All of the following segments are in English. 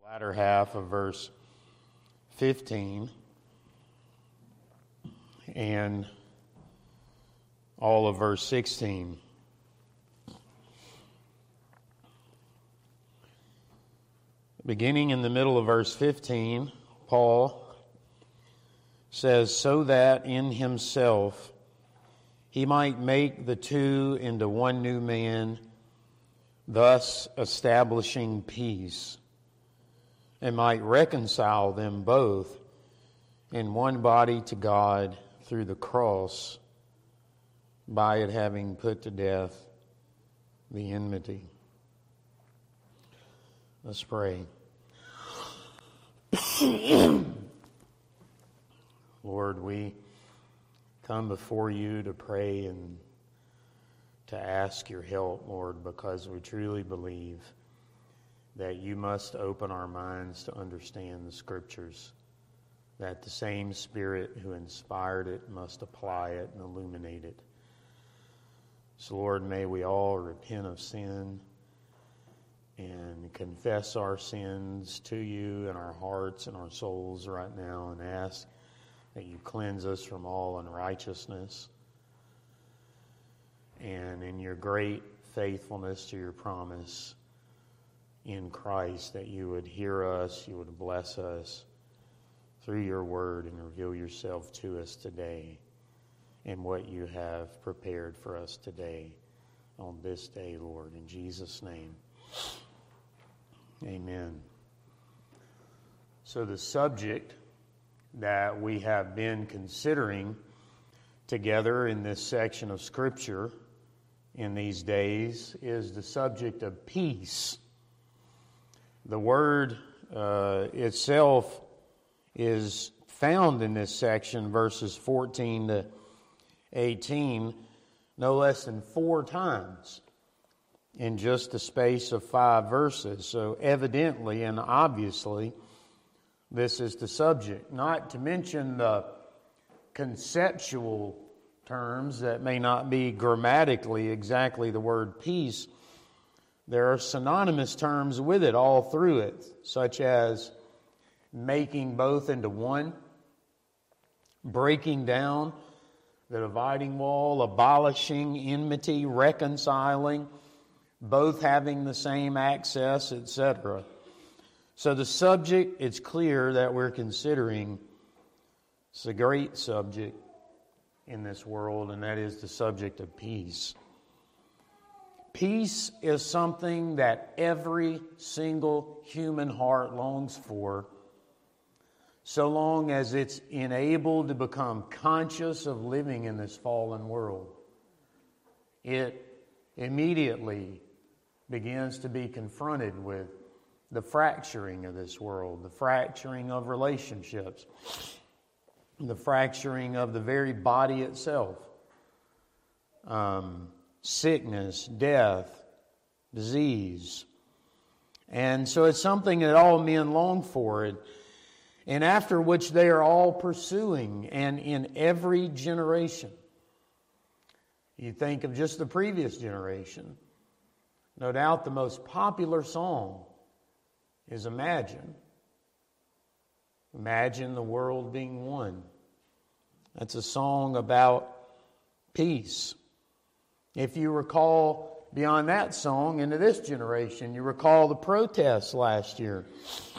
Latter half of verse 15 and all of verse 16. Beginning in the middle of verse 15, Paul says, "So that in himself he might make the two into one new man, thus establishing peace, and might reconcile them both in one body to God through the cross, by it having put to death the enmity." Let's pray. Lord, we come before you to pray and to ask your help, Lord, because we truly believe that you must open our minds to understand the Scriptures, that the same Spirit who inspired it must apply it and illuminate it. So, Lord, may we all repent of sin and confess our sins to you in our hearts and our souls right now, and ask that you cleanse us from all unrighteousness. And in your great faithfulness to your promise in Christ, that you would hear us, you would bless us through your word and reveal yourself to us today and what you have prepared for us today on this day, Lord. In Jesus' name, amen. So the subject that we have been considering together in this section of Scripture in these days is the subject of peace. The word itself is found in this section, verses 14 to 18, no less than 4 times in just the space of 5 verses. So evidently and obviously, this is the subject. Not to mention the conceptual terms that may not be grammatically exactly the word peace. There are synonymous terms with it all through it, such as making both into one, breaking down the dividing wall, abolishing enmity, reconciling, both having the same access, etc. So the subject, it's clear that we're considering, it's a great subject in this world, and that is the subject of peace. Peace is something that every single human heart longs for, so long as it's enabled to become conscious of living in this fallen world. It immediately begins to be confronted with the fracturing of this world, the fracturing of relationships, the fracturing of the very body itself, sickness, death, disease. And so it's something that all men long for, and after which they are all pursuing, and in every generation. You think of just the previous generation. No doubt the most popular song is Imagine. Imagine the world being one. That's a song about peace. If you recall beyond that song into this generation, you recall the protests last year.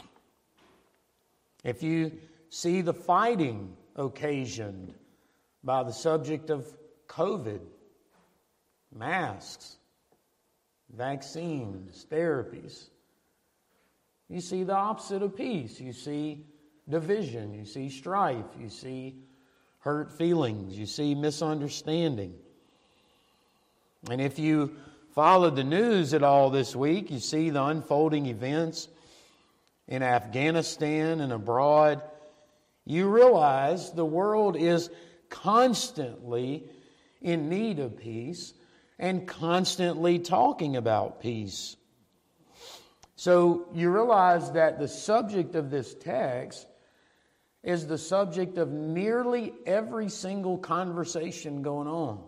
If you see the fighting occasioned by the subject of COVID, masks, vaccines, therapies, you see the opposite of peace. You see division, you see strife, you see hurt feelings, you see misunderstanding. And if you followed the news at all this week, you see the unfolding events in Afghanistan and abroad. You realize the world is constantly in need of peace and constantly talking about peace. So you realize that the subject of this text is the subject of nearly every single conversation going on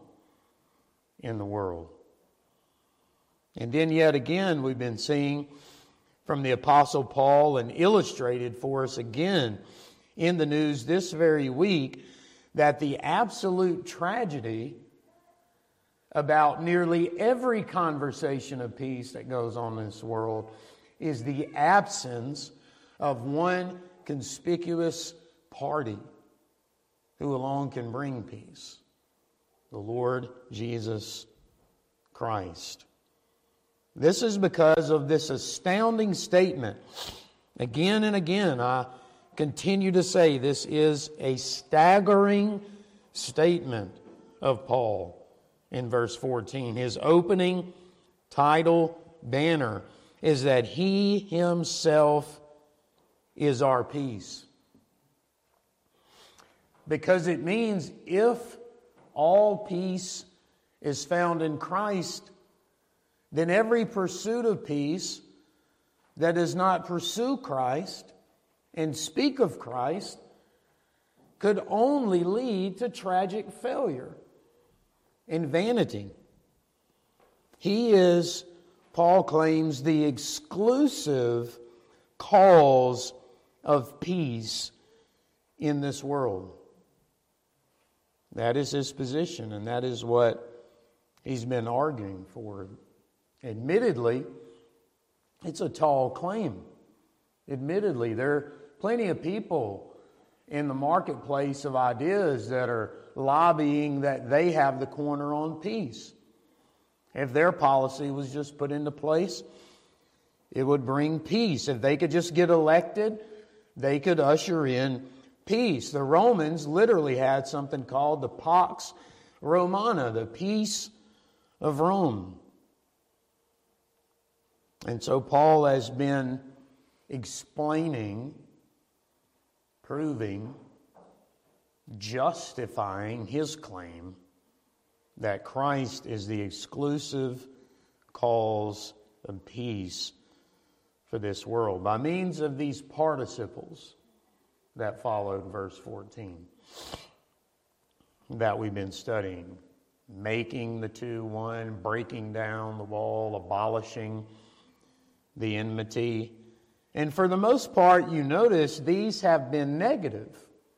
in the world. And then yet again, we've been seeing from the Apostle Paul and illustrated for us again in the news this very week that the absolute tragedy about nearly every conversation of peace that goes on in this world is the absence of one conspicuous party who alone can bring peace: the Lord Jesus Christ. This is because of this astounding statement. Again and again, I continue to say this is a staggering statement of Paul in verse 14. His opening title banner is that He Himself is our peace. Because it means if all peace is found in Christ, then every pursuit of peace that does not pursue Christ and speak of Christ could only lead to tragic failure and vanity. He is, Paul claims, the exclusive cause of peace in this world. That is his position, and that is what he's been arguing for. Admittedly, it's a tall claim. Admittedly, there are plenty of people in the marketplace of ideas that are lobbying that they have the corner on peace. If their policy was just put into place, it would bring peace. If they could just get elected, they could usher in peace. The Romans literally had something called the Pax Romana, the peace of Rome. And so Paul has been explaining, proving, justifying his claim that Christ is the exclusive cause of peace for this world by means of these participles that followed verse 14 that we've been studying. Making the two one, breaking down the wall, abolishing the enmity. And for the most part, you notice these have been negative.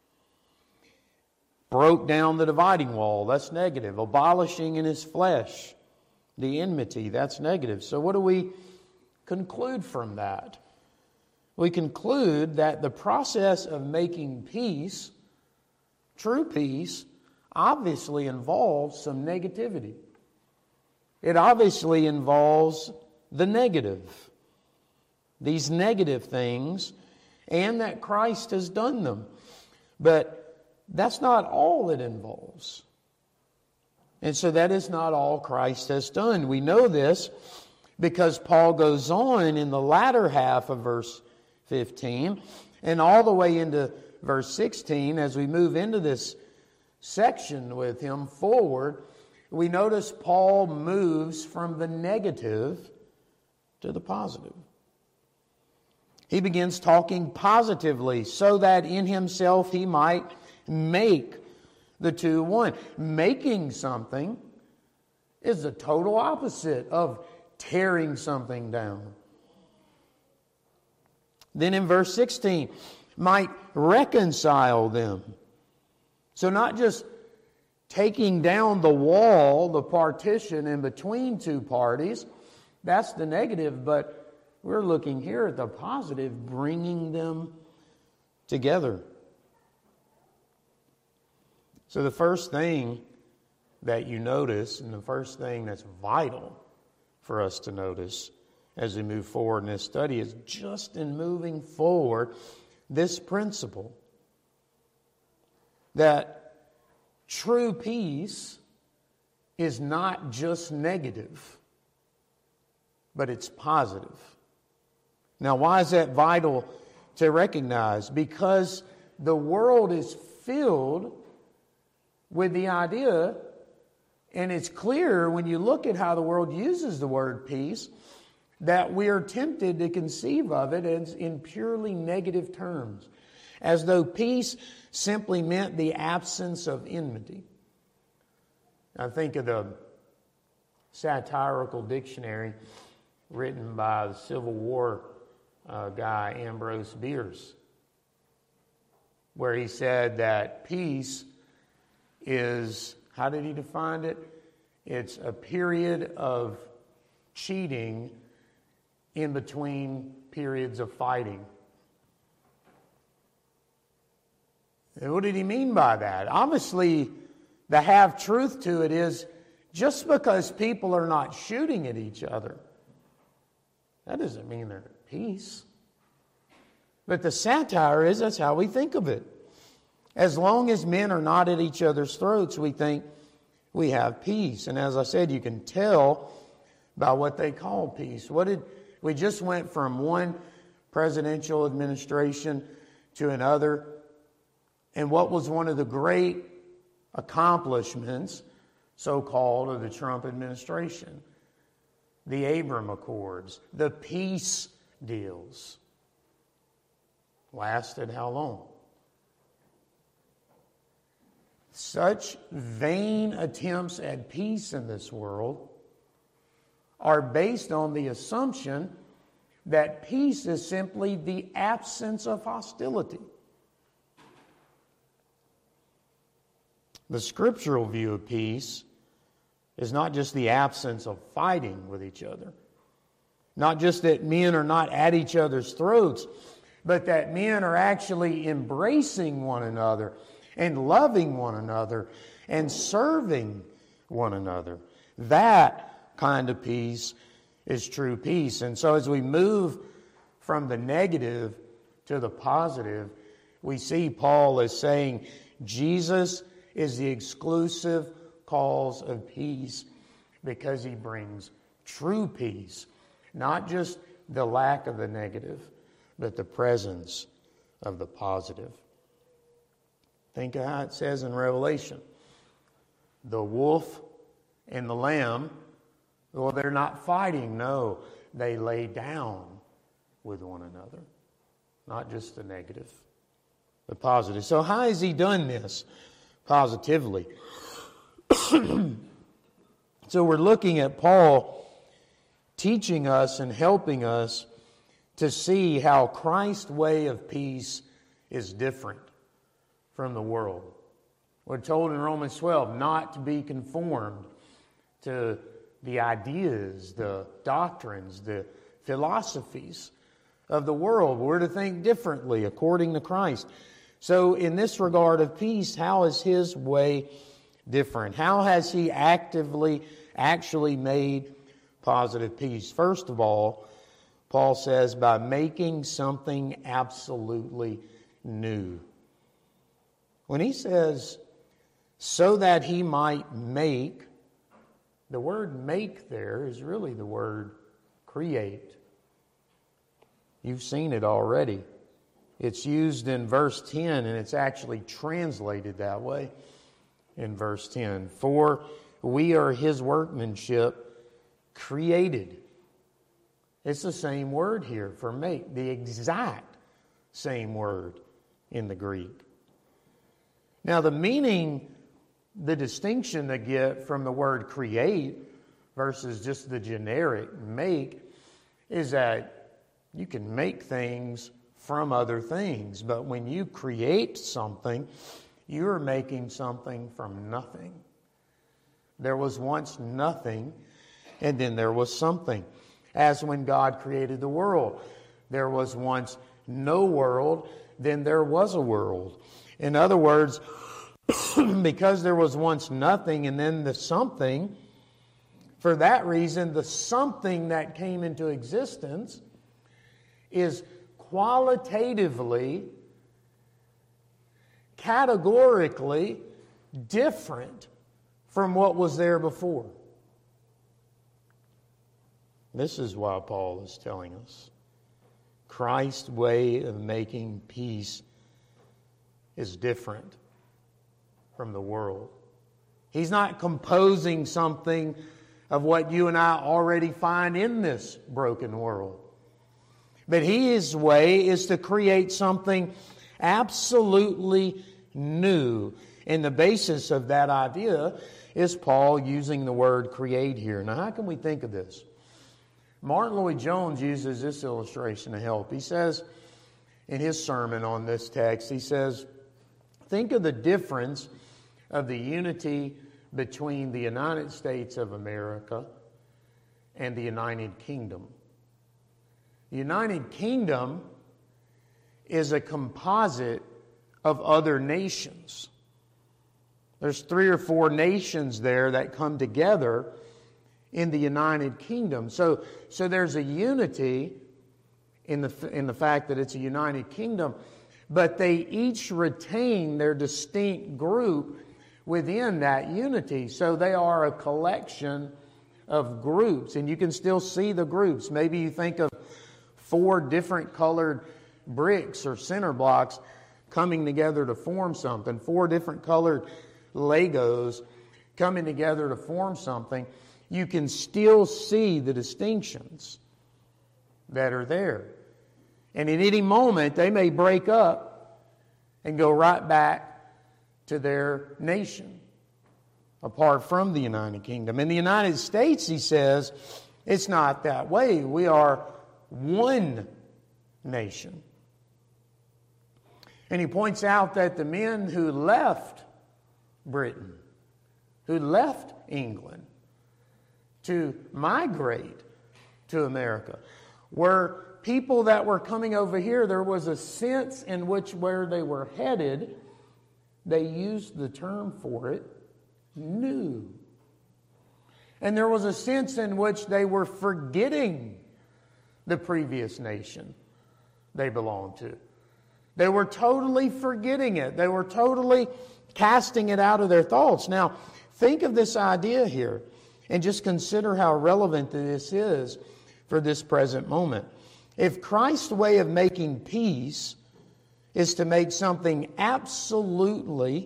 Broke down the dividing wall, that's negative. Abolishing in his flesh the enmity, that's negative. So what do we conclude from that? We conclude that the process of making peace, true peace, obviously involves some negativity. It obviously involves the negative. These negative things, and that Christ has done them. But that's not all it involves. And so that is not all Christ has done. We know this because Paul goes on in the latter half of verse 15 and all the way into verse 16. As we move into this section with him forward, we notice Paul moves from the negative to the positive. He begins talking positively so that in himself he might make the two one. Making something is the total opposite of tearing something down. Then in verse 16, might reconcile them. So not just taking down the wall, the partition in between two parties, that's the negative, but we're looking here at the positive, bringing them together. So the first thing that you notice, and the first thing that's vital for us to notice as we move forward in this study, is just in moving forward, this principle that true peace is not just negative, but it's positive. Now, why is that vital to recognize? Because the world is filled with the idea, and it's clear when you look at how the world uses the word peace, that we are tempted to conceive of it as in purely negative terms, as though peace simply meant the absence of enmity. I think of the satirical dictionary written by the Civil War guy, Ambrose Bierce, where he said that peace is, how did he define it? It's a period of cheating in between periods of fighting. And what did he mean by that? Obviously, the half truth to it is just because people are not shooting at each other, that doesn't mean they're at peace. But the satire is that's how we think of it. As long as men are not at each other's throats, we think we have peace. And as I said, you can tell by what they call peace. We just went from one presidential administration to another. And what was one of the great accomplishments, so-called, of the Trump administration? The Abraham Accords, the peace deals. Lasted how long? Such vain attempts at peace in this world are based on the assumption that peace is simply the absence of hostility. The scriptural view of peace is not just the absence of fighting with each other, not just that men are not at each other's throats, but that men are actually embracing one another and loving one another and serving one another. That kind of peace is true peace. And so as we move from the negative to the positive, we see Paul is saying Jesus is the exclusive cause of peace because he brings true peace, not just the lack of the negative, but the presence of the positive. Think of how it says in Revelation. The wolf and the lamb, well, they're not fighting. No, they lay down with one another. Not just the negative, the positive. So how has he done this positively? So we're looking at Paul teaching us and helping us to see how Christ's way of peace is different from the world. We're told in Romans 12 not to be conformed to the ideas, the doctrines, the philosophies of the world. We're to think differently according to Christ. So in this regard of peace, how is his way different? How has he actually made positive peace? First of all, Paul says by making something absolutely new. When he says, so that he might make, the word make there is really the word create. You've seen it already. It's used in verse 10, and it's actually translated that way in verse 10. For we are his workmanship, created. It's the same word here for make, the exact same word in the Greek. Now the meaning, the distinction they get from the word create versus just the generic make is that you can make things from other things. But when you create something, you're making something from nothing. There was once nothing, and then there was something. As when God created the world. There was once no world, then there was a world. In other words, because there was once nothing and then the something, for that reason, the something that came into existence is qualitatively, categorically different from what was there before. This is why Paul is telling us Christ's way of making peace is different from the world. He's not composing something of what you and I already find in this broken world. But his way is to create something absolutely new. And the basis of that idea is Paul using the word create here. Now, how can we think of this? Martin Lloyd-Jones uses this illustration to help. He says in his sermon on this text, he says, think of the difference of the unity between the United States of America and the United Kingdom. The United Kingdom is a composite of other nations. There's 3 or 4 nations there that come together in the United Kingdom. So there's a unity in the fact that it's a United Kingdom, but they each retain their distinct group within that unity. So they are a collection of groups, and you can still see the groups. Maybe you think of 4 different colored bricks or center blocks coming together to form something, 4 different colored Legos coming together to form something. You can still see the distinctions that are there. And at any moment, they may break up and go right back to their nation, apart from the United Kingdom. In the United States, he says, it's not that way. We are one nation. And he points out that the men who left Britain, who left England to migrate to America, were people that were coming over here. There was a sense in which where they were headed, they used the term for it, new. And there was a sense in which they were forgetting the previous nation they belonged to. They were totally forgetting it. They were totally casting it out of their thoughts. Now, think of this idea here and just consider how relevant this is for this present moment. If Christ's way of making peace is to make something absolutely,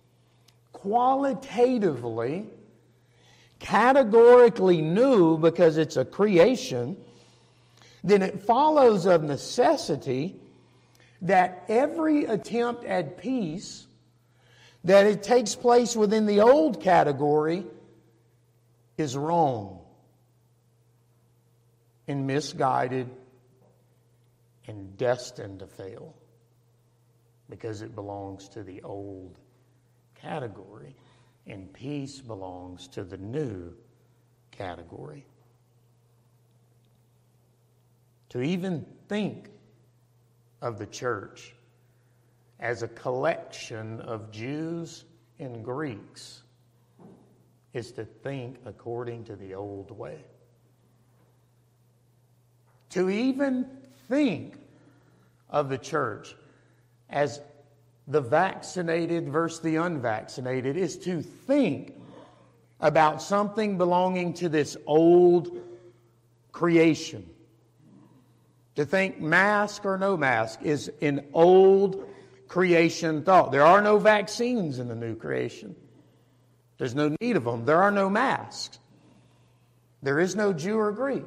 qualitatively, categorically new because it's a creation, then it follows of necessity that every attempt at peace that it takes place within the old category is wrong and misguided and destined to fail because it belongs to the old category and peace belongs to the new category. To even think of the church as a collection of Jews and Greeks is to think according to the old way. To even think of the church as the vaccinated versus the unvaccinated is to think about something belonging to this old creation. To think mask or no mask is an old creation thought. There are no vaccines in the new creation. There's no need of them. There are no masks. There is no Jew or Greek.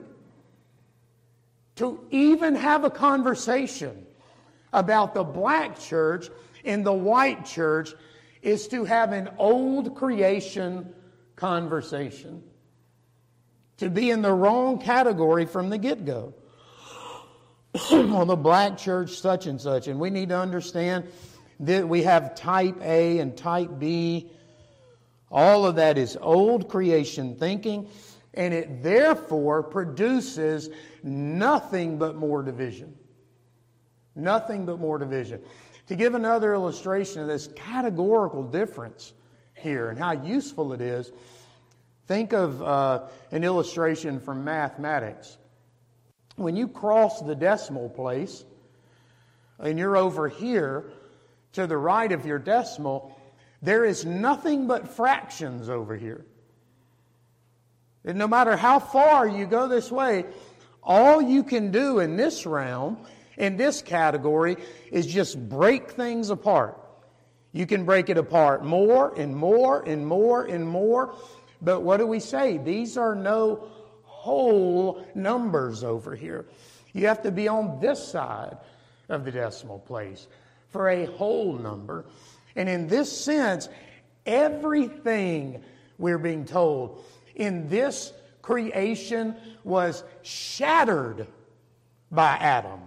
To even have a conversation about the black church and the white church is to have an old creation conversation. To be in the wrong category from the get-go. Well, the black church, such and such. And we need to understand that we have type A and type B. All of that is old creation thinking. And it therefore produces nothing but more division. Nothing but more division. To give another illustration of this categorical difference here and how useful it is, think of an illustration from mathematics. When you cross the decimal place and you're over here to the right of your decimal, there is nothing but fractions over here. And no matter how far you go this way, all you can do in this realm, in this category, is just break things apart. You can break it apart more and more and more and more. But what do we say? These are no whole numbers over here. You have to be on this side of the decimal place for a whole number. And in this sense, everything we're being told in this creation was shattered by Adam.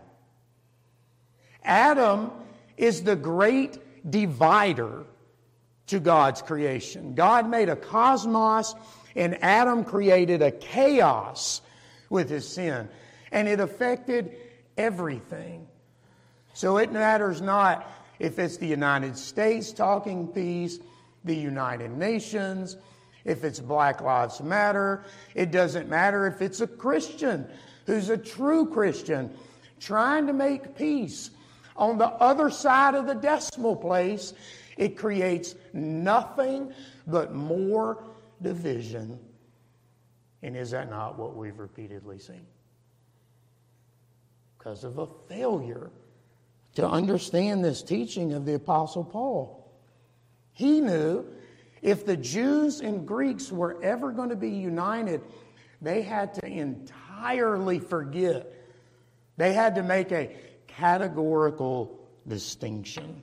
Adam is the great divider to God's creation. God made a cosmos, and Adam created a chaos with his sin. And it affected everything. So it matters not if it's the United States talking peace, the United Nations, if it's Black Lives Matter. It doesn't matter if it's a Christian who's a true Christian trying to make peace. On the other side of the decimal place, it creates nothing but more division. And is that not what we've repeatedly seen? Because of a failure to understand this teaching of the Apostle Paul. He knew if the Jews and Greeks were ever going to be united, they had to entirely forget. They had to make a categorical distinction.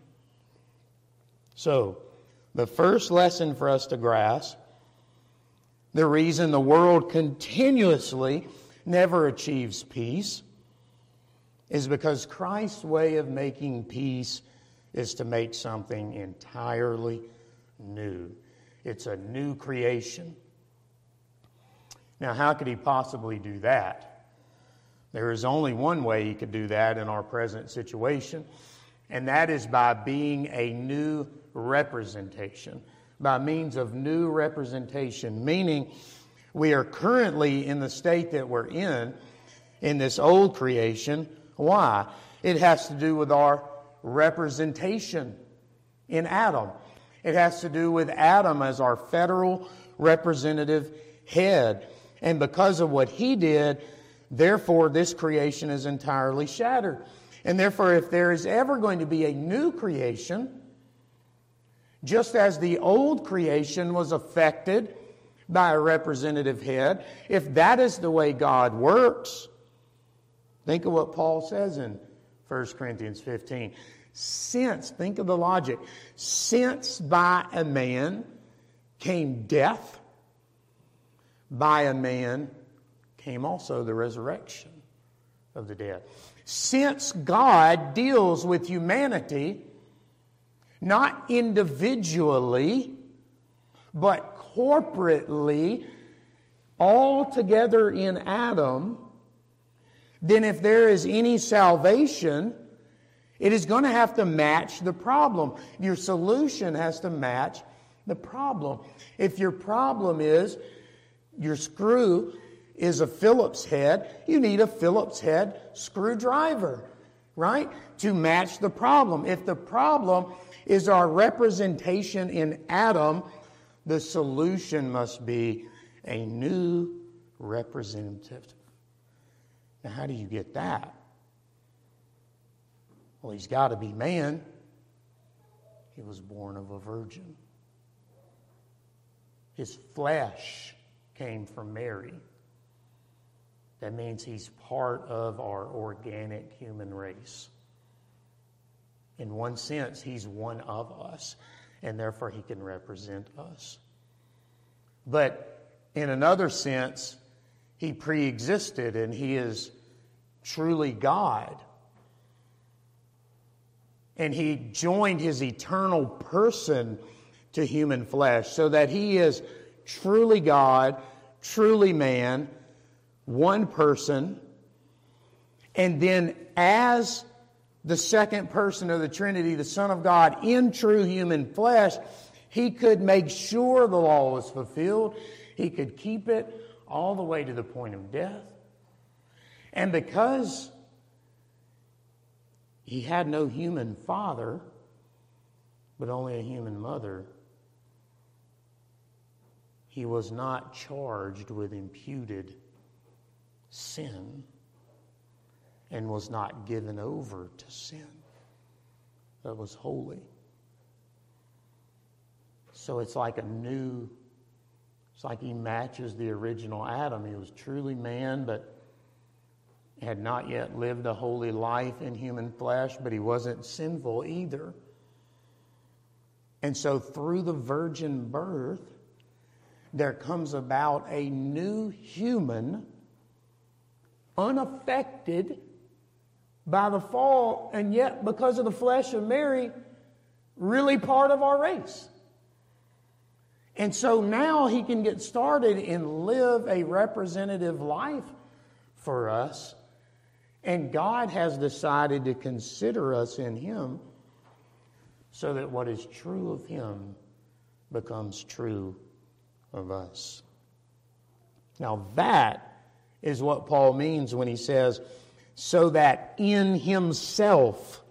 So, the first lesson for us to grasp, the reason the world continuously never achieves peace, is because Christ's way of making peace is to make something entirely new. It's a new creation. Now, how could he possibly do that? There is only one way he could do that in our present situation, and that is by being a new representation. By means of new representation, meaning we are currently in the state that we're in this old creation. Why? It has to do with our representation in Adam. It has to do with Adam as our federal representative head. And because of what he did, therefore this creation is entirely shattered. And therefore, if there is ever going to be a new creation, just as the old creation was affected by a representative head, if that is the way God works, think of what Paul says in 1 Corinthians 15. Think of the logic. Since by a man came death, by a man came also the resurrection of the dead. Since God deals with humanity, not individually, but corporately, all together in Adam, then if there is any salvation, it is going to have to match the problem. Your solution has to match the problem. If your problem is your screw is a Phillips head, you need a Phillips head screwdriver, right? To match the problem. If the problem is our representation in Adam, the solution must be a new representative. Now, how do you get that? Well, he's got to be man. He was born of a virgin. His flesh came from Mary. That means he's part of our organic human race. In one sense, he's one of us, and therefore he can represent us. But in another sense, he pre-existed, and he is truly God. And he joined his eternal person to human flesh, so that he is truly God, truly man, one person. And then as the second person of the Trinity, the Son of God, in true human flesh, he could make sure the law was fulfilled. He could keep it all the way to the point of death. And because he had no human father, but only a human mother, he was not charged with imputed sin and was not given over to sin. That was holy. So it's like he matches the original Adam. He was truly man, but had not yet lived a holy life in human flesh, but he wasn't sinful either. And so through the virgin birth, there comes about a new human, unaffected by the fall, and yet because of the flesh of Mary, really part of our race. And so now he can get started and live a representative life for us. And God has decided to consider us in him so that what is true of him becomes true of us. Now that is what Paul means when he says, so that in himself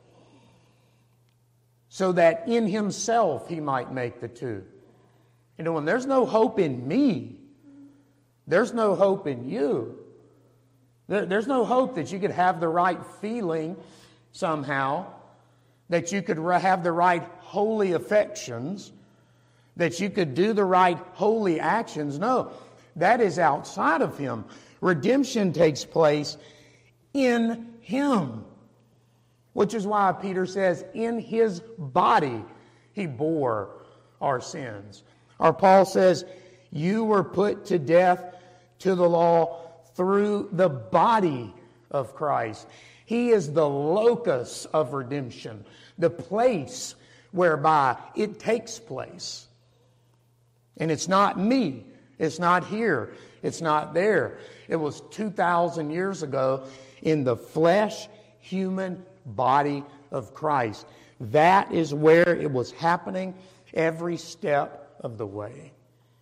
he might make the two. You know, when there's no hope in me, there's no hope in you. There's no hope that you could have the right feeling somehow, that you could have the right holy affections, that you could do the right holy actions. No, that is outside of him. Redemption takes place in him, which is why Peter says, in his body he bore our sins. Or Paul says, you were put to death to the law through the body of Christ. He is the locus of redemption, the place whereby it takes place. And it's not me. It's not here. It's not there. It was 2,000 years ago in the flesh, human body of Christ. That is where it was happening every step of the way.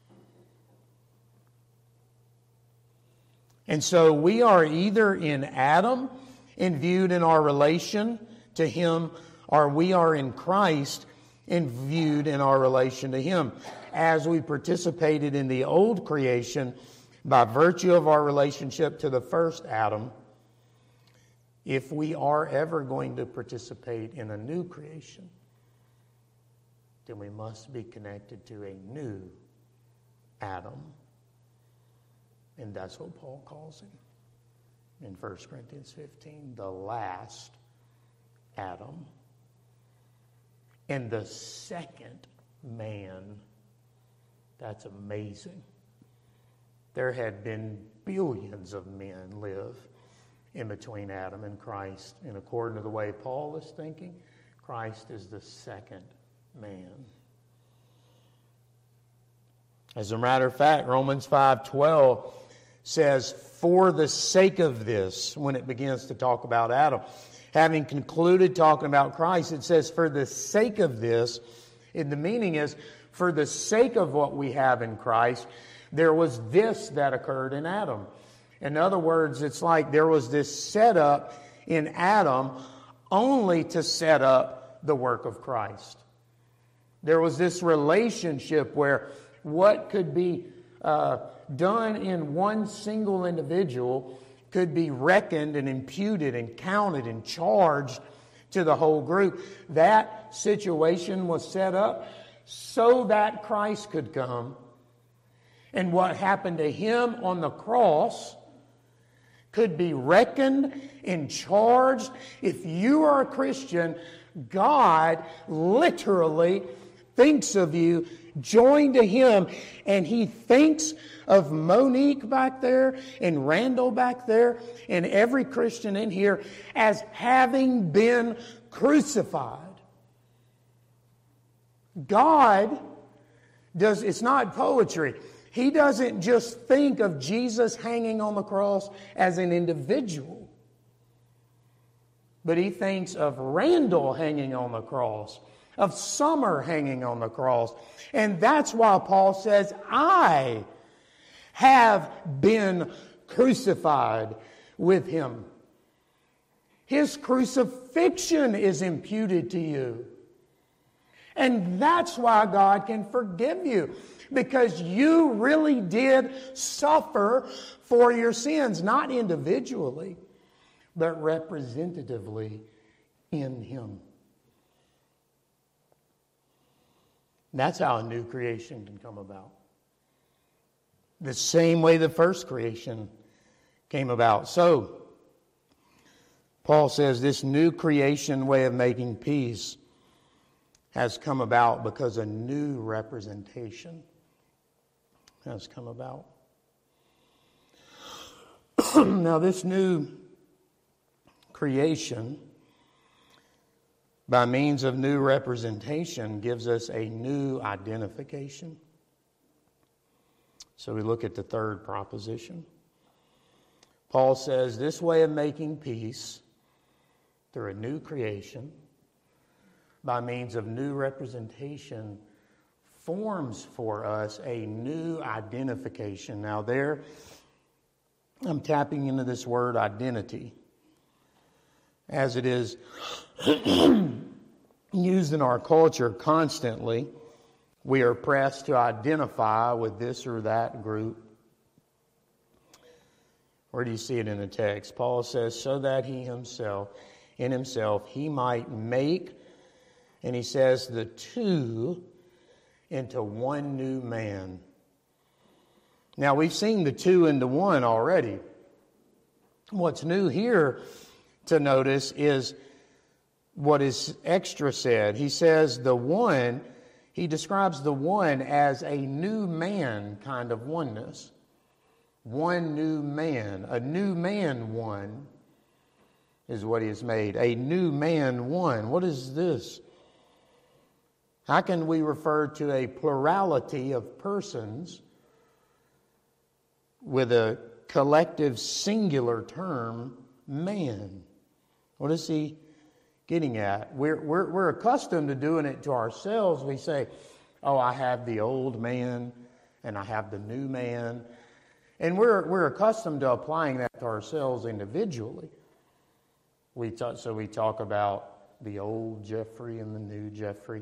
And so we are either in Adam and viewed in our relation to him, or we are in Christ and viewed in our relation to him. As we participated in the old creation by virtue of our relationship to the first Adam, if we are ever going to participate in a new creation, then we must be connected to a new Adam. And that's what Paul calls him in 1 Corinthians 15, the last Adam. And the second man. That's amazing. There had been billions of men live in between Adam and Christ. And according to the way Paul is thinking, Christ is the second man. As a matter of fact, Romans 5:12 says, for the sake of this, when it begins to talk about Adam. Having concluded talking about Christ, it says, for the sake of this, and the meaning is, for the sake of what we have in Christ, there was this that occurred in Adam. In other words, it's like there was this setup in Adam only to set up the work of Christ. There was this relationship where what could be done in one single individual could be reckoned and imputed and counted and charged to the whole group. That situation was set up so that Christ could come. And what happened to him on the cross could be reckoned and charged. If you are a Christian, God literally thinks of you joined to him, and he thinks of Monique back there and Randall back there and every Christian in here as having been crucified. God does, it's not poetry. He doesn't just think of Jesus hanging on the cross as an individual, but he thinks of Randall hanging on the cross, of Summer hanging on the cross. And that's why Paul says, I have been crucified with him. His crucifixion is imputed to you. And that's why God can forgive you. Because you really did suffer for your sins, not individually, but representatively in him. That's how a new creation can come about. The same way the first creation came about. So, Paul says this new creation way of making peace has come about because a new representation has come about. Now, this new creation, by means of new representation, gives us a new identification. So we look at the third proposition. Paul says this way of making peace through a new creation, by means of new representation, forms for us a new identification. Now there, I'm tapping into this word identity, as it is used in our culture constantly. We are pressed to identify with this or that group. Where do you see it in the text? Paul says, so that he himself, in himself, he might make, and he says, the two into one new man. Now, we've seen the two into one already. What's new here to notice is what is extra said. He says the one, he describes the one as a new man kind of oneness. One new man. A new man one is what he has made. A new man one. What is this? How can we refer to a plurality of persons with a collective singular term, man? What is he getting at? We're accustomed to doing it to ourselves. We say, oh, I have the old man and I have the new man. And we're accustomed to applying that to ourselves individually. So we talk about the old Jeffrey and the new Jeffrey.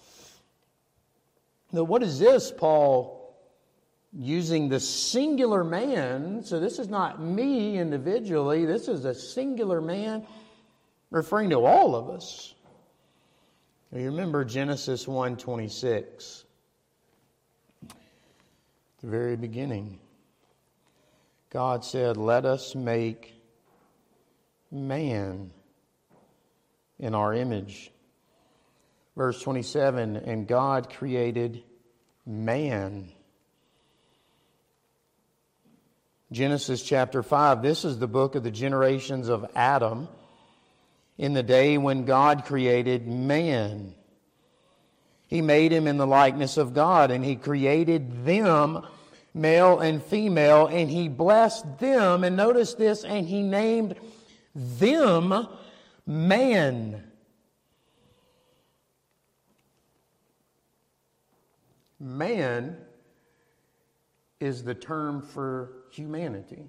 Now, what is this, Paul using the singular man? So this is not me individually. This is a singular man referring to all of us. You remember Genesis 1:26, the very beginning. God said, let us make man in our image. Verse 27, and God created man. Genesis chapter 5, this is the book of the generations of Adam in the day when God created man. He made him in the likeness of God, and he created them, male and female, and he blessed them, and notice this, and he named them man. Man is the term for humanity.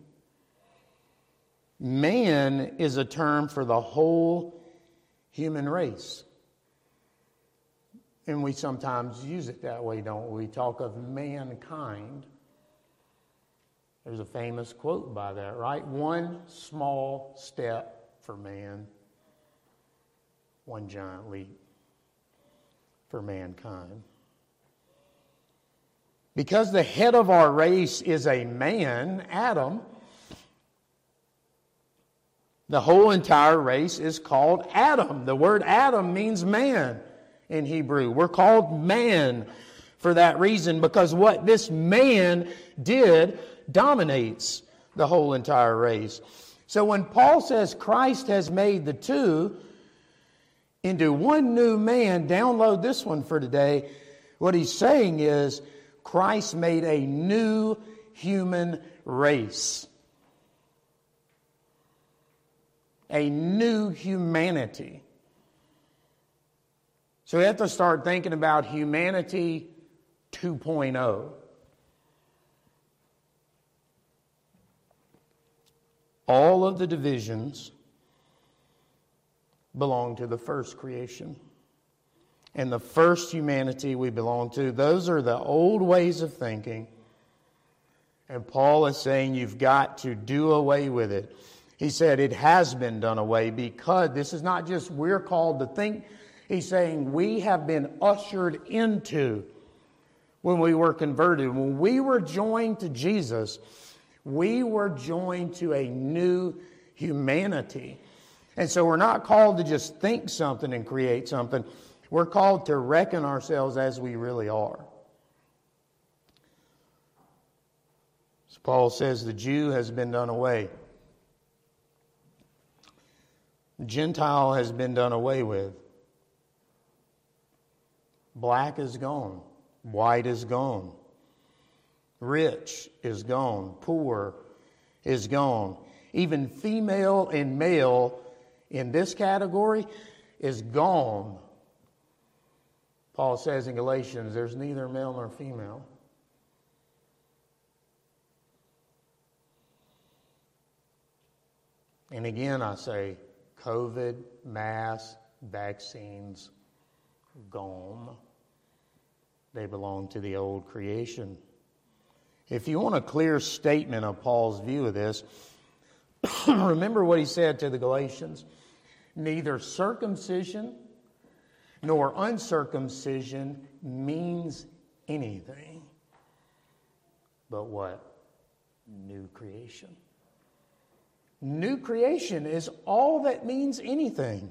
Man is a term for the whole human race. And we sometimes use it that way, don't we? We talk of mankind. There's a famous quote by that, right? One small step for man, one giant leap for mankind. Because the head of our race is a man, Adam, the whole entire race is called Adam. The word Adam means man in Hebrew. We're called man for that reason, because what this man did dominates the whole entire race. So when Paul says Christ has made the two into one new man, download this one for today. What he's saying is Christ made a new human race. A new humanity. So we have to start thinking about humanity 2.0. All of the divisions belong to the first creation. And the first humanity we belong to, those are the old ways of thinking. And Paul is saying you've got to do away with it. He said it has been done away, because this is not just we're called to think. He's saying we have been ushered into when we were converted. When we were joined to Jesus, we were joined to a new humanity. And so we're not called to just think something and create something. We're called to reckon ourselves as we really are. So Paul says the Jew has been done away. The Gentile has been done away with. Black is gone. White is gone. Rich is gone. Poor is gone. Even female and male in this category is gone. Paul says in Galatians, there's neither male nor female. And again, I say, COVID, masks, vaccines, gone. They belong to the old creation. If you want a clear statement of Paul's view of this, remember what he said to the Galatians. Neither circumcision nor uncircumcision means anything. But what? New creation. New creation is all that means anything.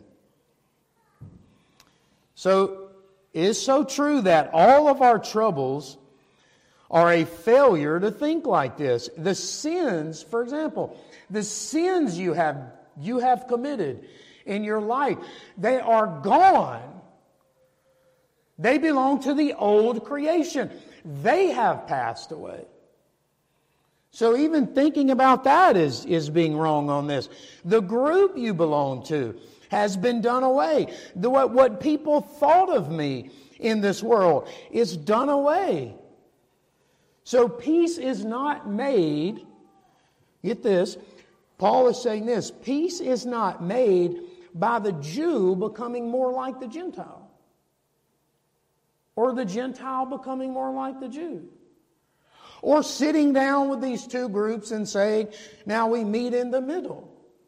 So, it is so true that all of our troubles are a failure to think like this. The sins, for example, the sins you have committed in your life, they are gone. They belong to the old creation. They have passed away. So even thinking about that is being wrong on this. The group you belong to has been done away. What people thought of me in this world is done away. So peace is not made, get this, Paul is saying this, peace is not made by the Jew becoming more like the Gentile, or the Gentile becoming more like the Jew, or sitting down with these two groups and saying, now we meet in the middle,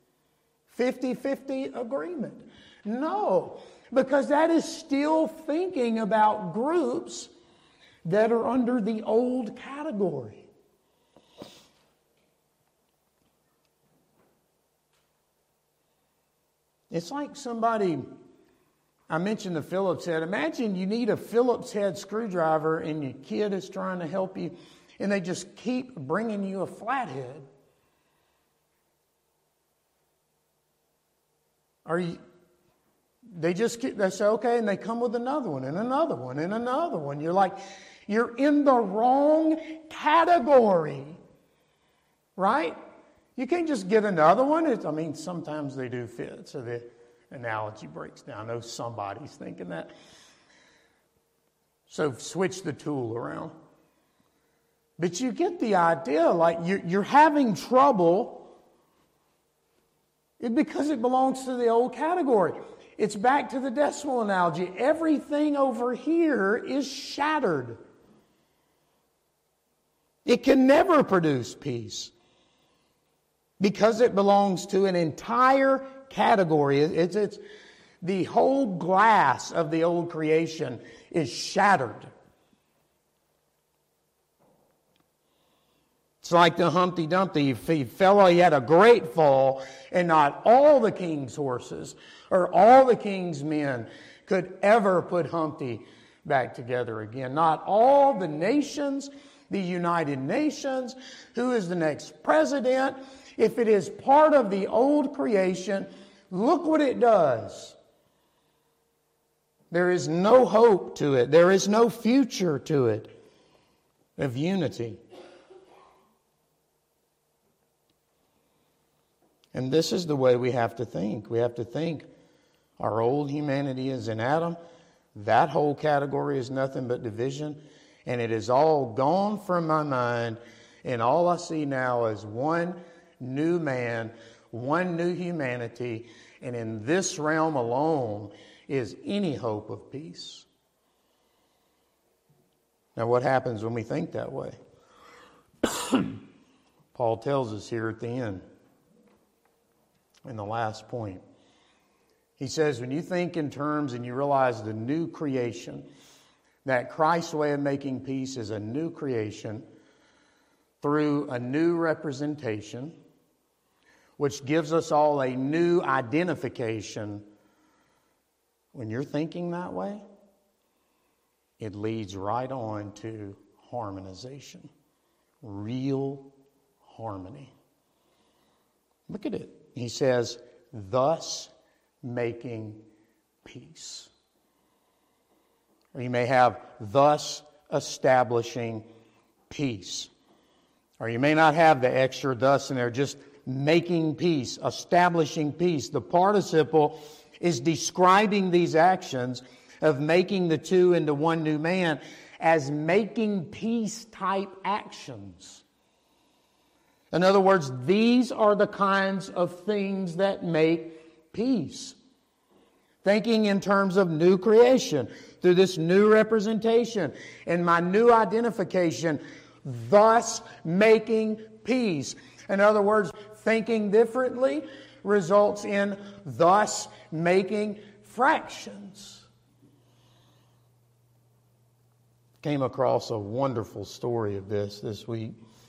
50-50 agreement. No, because that is still thinking about groups that are under the old category. It's like somebody, I mentioned the Phillips head. Imagine you need a Phillips head screwdriver and your kid is trying to help you and they just keep bringing you a flathead. They say, okay, and they come with another one and another one and another one. You're like, you're in the wrong category, right? You can't just get another one. Sometimes they do fit, so the analogy breaks down. I know somebody's thinking that. So switch the tool around. But you get the idea, like you're having trouble because it belongs to the old category. It's back to the decimal analogy. Everything over here is shattered. It can never produce peace because it belongs to an entire category. It's the whole glass of the old creation is shattered. It's like the Humpty Dumpty. He fell, he had a great fall, and not all the king's horses or all the king's men could ever put Humpty back together again. Not all the nations, the United Nations, who is the next president. If it is part of the old creation, look what it does. There is no hope to it. There is no future to it of unity. And this is the way we have to think. We have to think our old humanity is in Adam. That whole category is nothing but division. And it is all gone from my mind. And all I see now is one new man, one new humanity. And in this realm alone is any hope of peace. Now what happens when we think that way? Paul tells us here at the end. In the last point, he says, when you think in terms and you realize the new creation, that Christ's way of making peace is a new creation through a new representation, which gives us all a new identification. When you're thinking that way, it leads right on to harmonization, real harmony. Look at it. He says, thus making peace. Or you may have thus establishing peace. Or you may not have the extra thus in there, just making peace, establishing peace. The participle is describing these actions of making the two into one new man as making peace type actions. In other words, these are the kinds of things that make peace. Thinking in terms of new creation, through this new representation and my new identification, thus making peace. In other words, thinking differently results in thus making fractions. Came across a wonderful story of this week.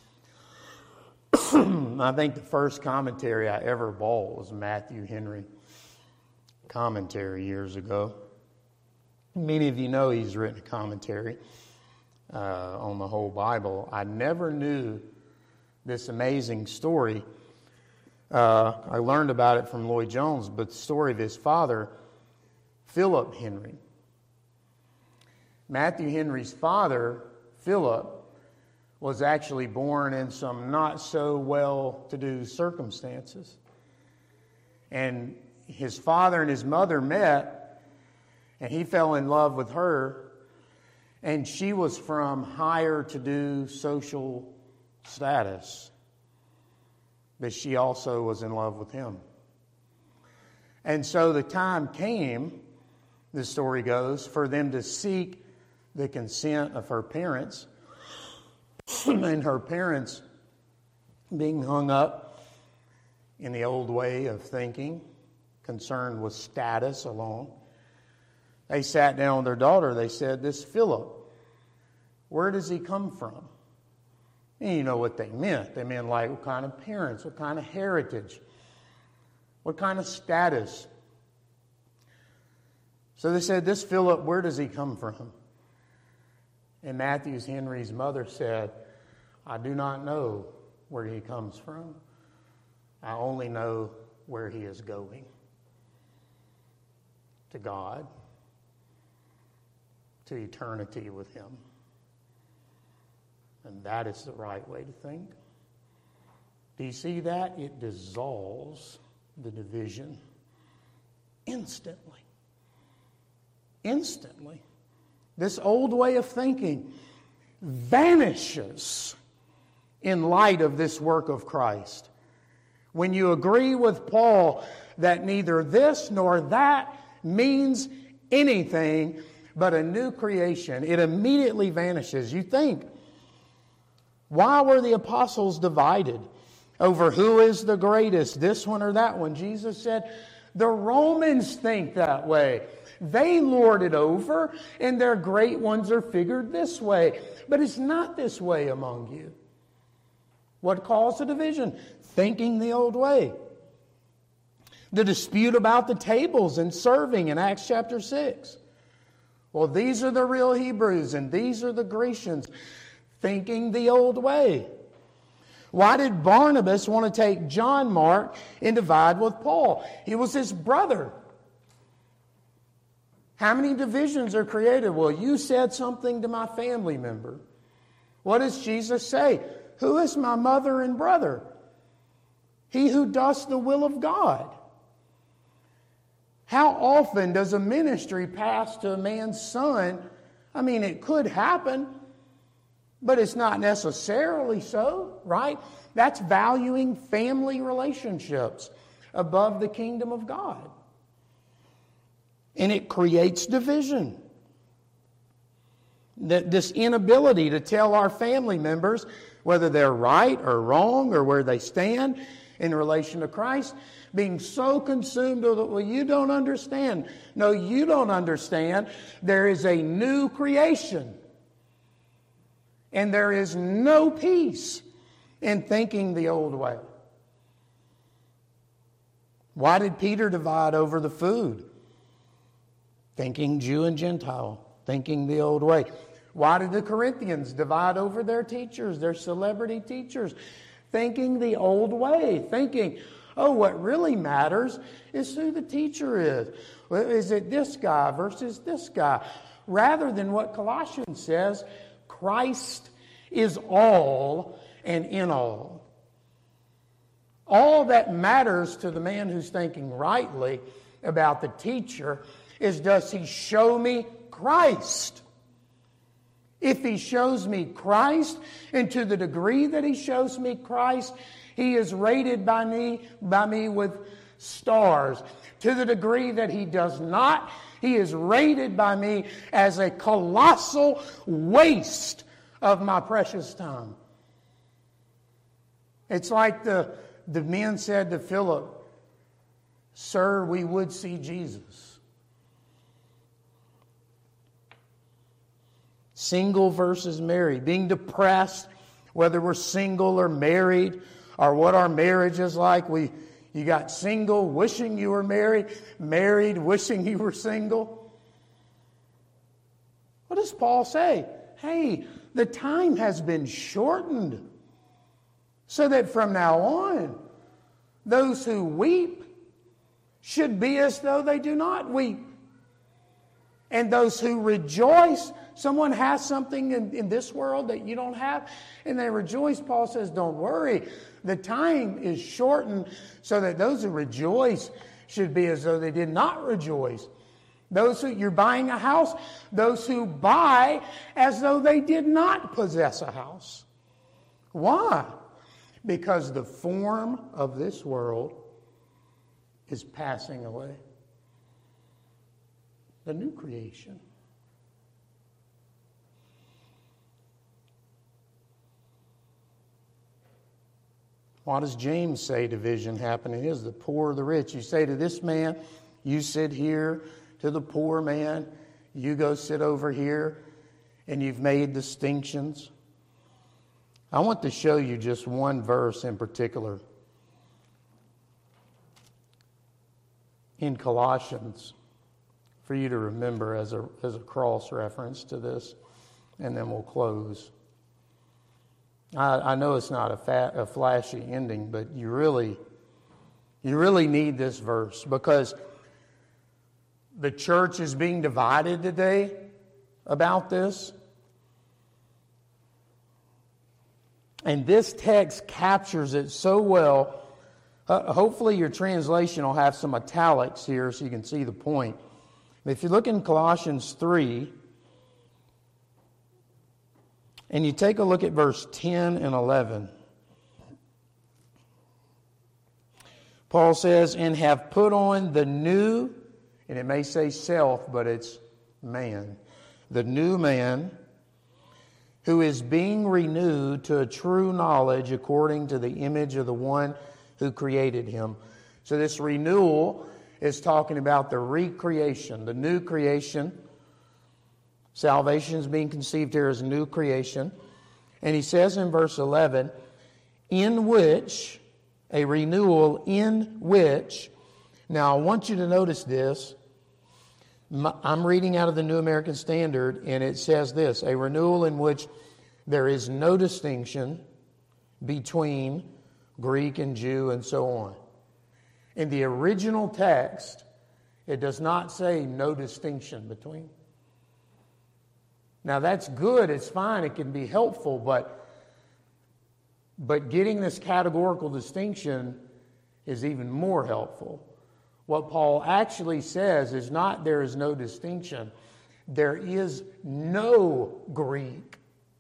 I think the first commentary I ever bought was Matthew Henry commentary years ago. Many of you know he's written a commentary on the whole Bible. I never knew this amazing story. I learned about it from Lloyd Jones, but the story of his father, Philip Henry. Matthew Henry's father, Philip, was actually born in some not so well-to-do circumstances. And his father and his mother met, and he fell in love with her, and she was from higher-to-do social status. But she also was in love with him. And so the time came, the story goes, for them to seek the consent of her parents. And her parents, being hung up in the old way of thinking, concerned with status alone, they sat down with their daughter. They said, this Philip, where does he come from? And you know what they meant. They meant like what kind of parents, what kind of heritage, what kind of status. So they said, this Philip, where does he come from? And Matthew Henry's mother said, I do not know where he comes from. I only know where he is going. To God. To eternity with him. And that is the right way to think. Do you see that? It dissolves the division instantly. Instantly. This old way of thinking vanishes in light of this work of Christ. When you agree with Paul that neither this nor that means anything but a new creation, it immediately vanishes. You think, why were the apostles divided over who is the greatest, this one or that one? Jesus said, the Romans think that way. They lord it over, and their great ones are figured this way. But it's not this way among you. What caused the division? Thinking the old way. The dispute about the tables and serving in Acts chapter 6. Well, these are the real Hebrews, and these are the Grecians. Thinking the old way. Why did Barnabas want to take John Mark and divide with Paul? He was his brother. How many divisions are created? Well, you said something to my family member. What does Jesus say? Who is my mother and brother? He who does the will of God. How often does a ministry pass to a man's son? I mean, it could happen, but it's not necessarily so, right? That's valuing family relationships above the kingdom of God. And it creates division. This inability to tell our family members whether they're right or wrong or where they stand in relation to Christ. Being so consumed with it, well, you don't understand. No, you don't understand. There is a new creation. And there is no peace in thinking the old way. Why did Peter divide over the food? Thinking Jew and Gentile, thinking the old way. Why did the Corinthians divide over their teachers, their celebrity teachers? thinking the old way, thinking, oh, what really matters is who the teacher is. Is it this guy versus this guy? Rather than what Colossians says, Christ is all and in all. All that matters to the man who's thinking rightly about the teacher is, does he show me Christ? If he shows me Christ, and to the degree that he shows me Christ, he is rated by me with stars. To the degree that he does not, he is rated by me as a colossal waste of my precious time. It's like the men said to Philip, "Sir, we would see Jesus." Single versus married. Being depressed, whether we're single or married, or what our marriage is like. You got single, wishing you were married. Married, wishing you were single. What does Paul say? Hey, the time has been shortened, so that from now on, those who weep should be as though they do not weep. And those who rejoice, someone has something in this world that you don't have, and they rejoice. Paul says, don't worry. The time is shortened so that those who rejoice should be as though they did not rejoice. Those who, you're buying a house, those who buy as though they did not possess a house. Why? Because the form of this world is passing away. The new creation. What does James say division happening is? The poor, the rich. You say to this man, you sit here. To the poor man, you go sit over here. And you've made distinctions. I want to show you just one verse in particular. In Colossians, for you to remember as a cross reference to this, and then we'll close. I know it's not a flashy ending, but you really need this verse, because the church is being divided today about this. And this text captures it so well. Hopefully your translation will have some italics here so you can see the point. If you look in Colossians 3, and you take a look at verse 10 and 11, Paul says, and have put on the new, and it may say self, but it's man, the new man, who is being renewed to a true knowledge according to the image of the one who created him. So this renewal is talking about the recreation, the new creation. Salvation is being conceived here as new creation. And he says in verse 11, in which, a renewal in which, now I want you to notice this. I'm reading out of the New American Standard, and it says this, a renewal in which there is no distinction between Greek and Jew and so on. In the original text, it does not say no distinction between. Now that's good, it's fine, it can be helpful, but getting this categorical distinction is even more helpful. What Paul actually says is not there is no distinction. There is no Greek.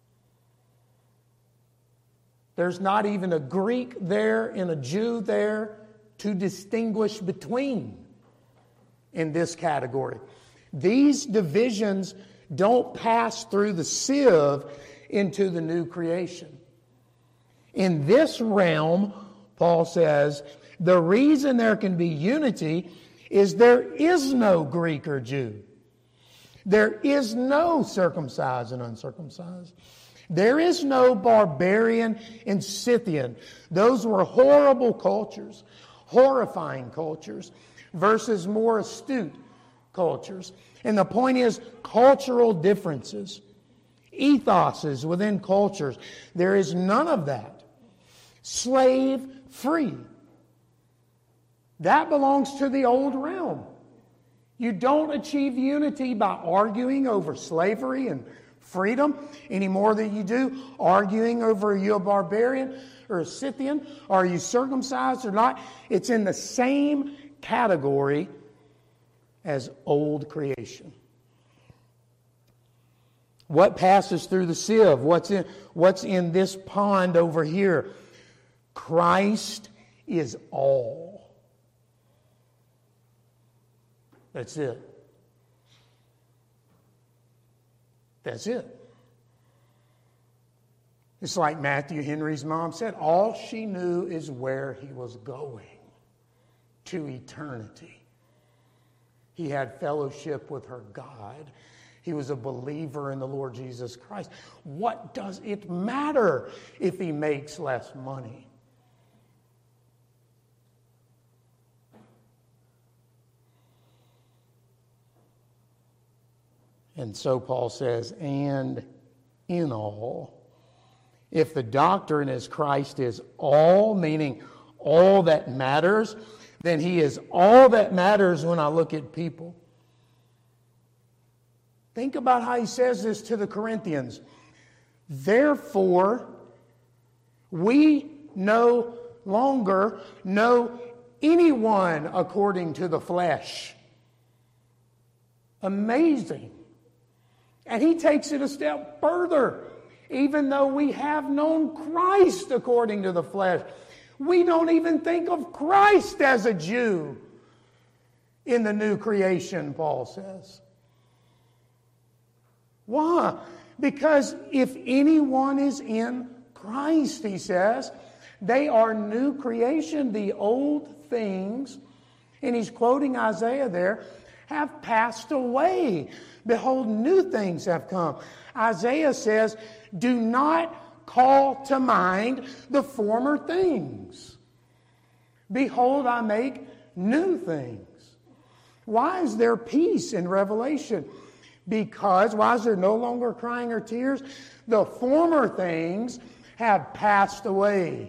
There's not even a Greek there and a Jew there to distinguish between in this category. These divisions don't pass through the sieve into the new creation. In this realm, Paul says, the reason there can be unity is there is no Greek or Jew. There is no circumcised and uncircumcised. There is no barbarian and Scythian. Those were horrible cultures, horrifying cultures, versus more astute cultures. And the point is cultural differences, ethoses within cultures. There is none of that. slave free. That belongs to the old realm. You don't achieve unity by arguing over slavery and freedom any more than you do arguing over are you a barbarian or a Scythian? Are you circumcised or not? It's in the same category as old creation. What passes through the sieve? What's in this pond over here? Christ is all. That's it. That's it. It's like Matthew Henry's mom said, all she knew is where he was going, to eternity. He had fellowship with her God. He was a believer in the Lord Jesus Christ. What does it matter if he makes less money? And so Paul says, and in all, if the doctrine is Christ is all, meaning all that matters, then he is all that matters when I look at people. Think about how he says this to the Corinthians. Therefore, we no longer know anyone according to the flesh. Amazing. And he takes it a step further. Even though we have known Christ according to the flesh, we don't even think of Christ as a Jew in the new creation, Paul says. Why? Because if anyone is in Christ, he says, they are new creation. The old things, and he's quoting Isaiah there, have passed away. Behold, new things have come. Isaiah says, do not call to mind the former things. Behold, I make new things. Why is there peace in Revelation? Because, why is there no longer crying or tears? The former things have passed away.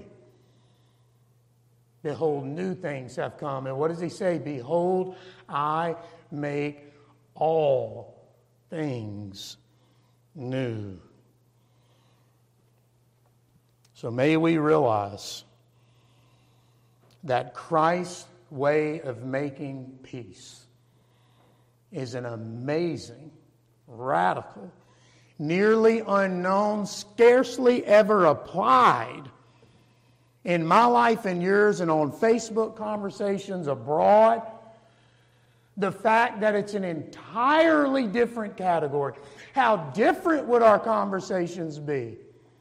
Behold, new things have come. And what does he say? Behold, I make all things new. So may we realize that Christ's way of making peace is an amazing, radical, nearly unknown, scarcely ever applied in my life and yours and on Facebook conversations abroad. The fact that it's an entirely different category. How different would our conversations be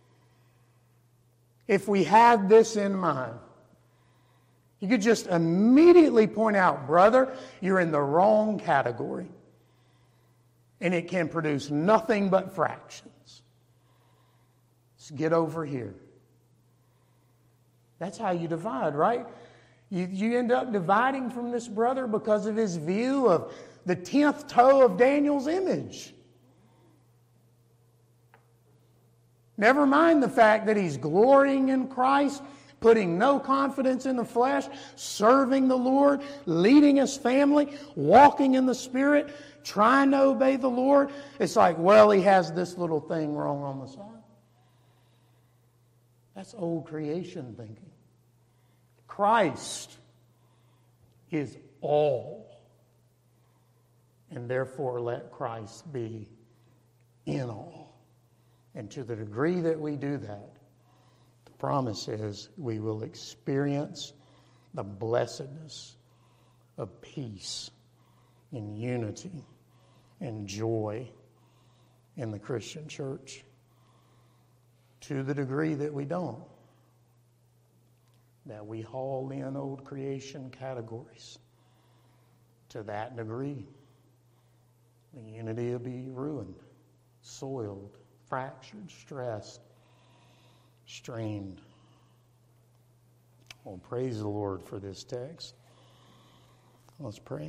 if we had this in mind? You could just immediately point out, brother, you're in the wrong category. And it can produce nothing but fractions. Let's get over here. That's how you divide, right? You end up dividing from this brother because of his view of the 10th toe of Daniel's image. Never mind the fact that he's glorying in Christ, putting no confidence in the flesh, serving the Lord, leading his family, walking in the Spirit, trying to obey the Lord. It's like, well, he has this little thing wrong on the side. That's old creation thinking. Christ is all. And therefore let Christ be in all. And to the degree that we do that, the promise is we will experience the blessedness of peace and unity and joy in the Christian church. To the degree that we don't, that we haul in old creation categories, to that degree, the unity will be ruined, soiled, fractured, stressed, strained. Well, praise the Lord for this text. Let's pray.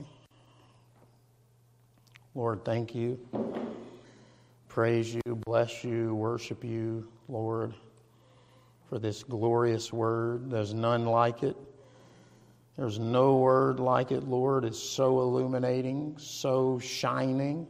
Lord, thank you. Praise you, bless you, worship you, Lord. for this glorious word. There's none like it. There's no word like it, Lord. It's so illuminating, so shining,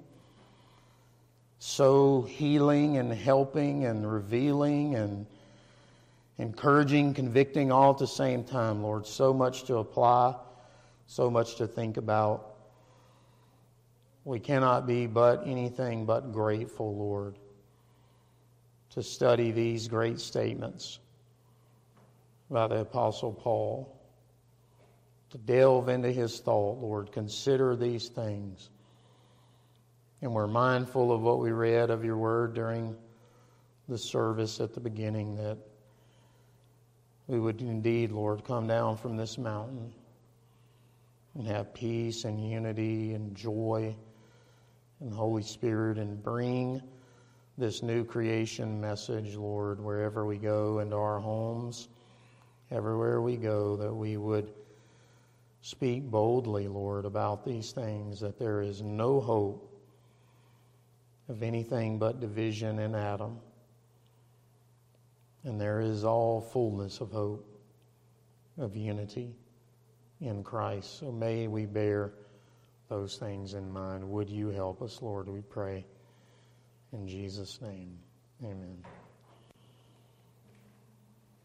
so healing and helping and revealing and encouraging, convicting all at the same time, Lord. So much to apply, so much to think about. We cannot be but anything but grateful, Lord, to study these great statements by the Apostle Paul, to delve into his thought, Lord. Consider these things. And we're mindful of what we read of your word during the service at the beginning, that we would indeed, Lord, come down from this mountain and have peace and unity and joy and the Holy Spirit, and bring this new creation message, Lord, wherever we go, into our homes, everywhere we go, that we would speak boldly, Lord, about these things, that there is no hope of anything but division in Adam, and there is all fullness of hope, of unity in Christ. So may we bear those things in mind. Would you help us, Lord, we pray. In Jesus' name, amen.